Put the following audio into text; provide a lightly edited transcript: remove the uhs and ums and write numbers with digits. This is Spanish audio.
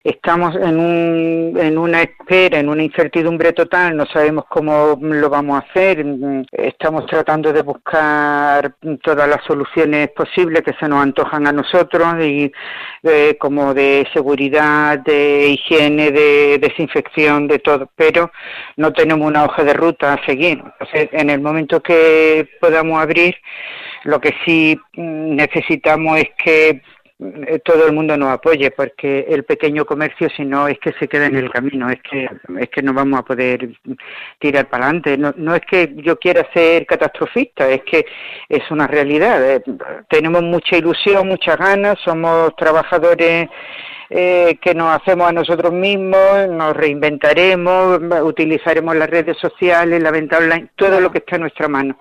Estamos en una espera, en una incertidumbre total, no sabemos cómo lo vamos a hacer, estamos tratando de buscar todas las soluciones posibles que se nos antojan a nosotros, y como de seguridad, de higiene, de desinfección, de todo, pero no tenemos una hoja de ruta a seguir. Entonces, en el momento que podamos abrir, lo que sí necesitamos es que todo el mundo nos apoye, porque el pequeño comercio, si no, es que se queda en el camino, es que no vamos a poder tirar para adelante. No es que yo quiera ser catastrofista, es que es una realidad. Tenemos mucha ilusión, muchas ganas, somos trabajadores que nos hacemos a nosotros mismos, nos reinventaremos, utilizaremos las redes sociales, la venta online, todo lo que está en nuestra mano.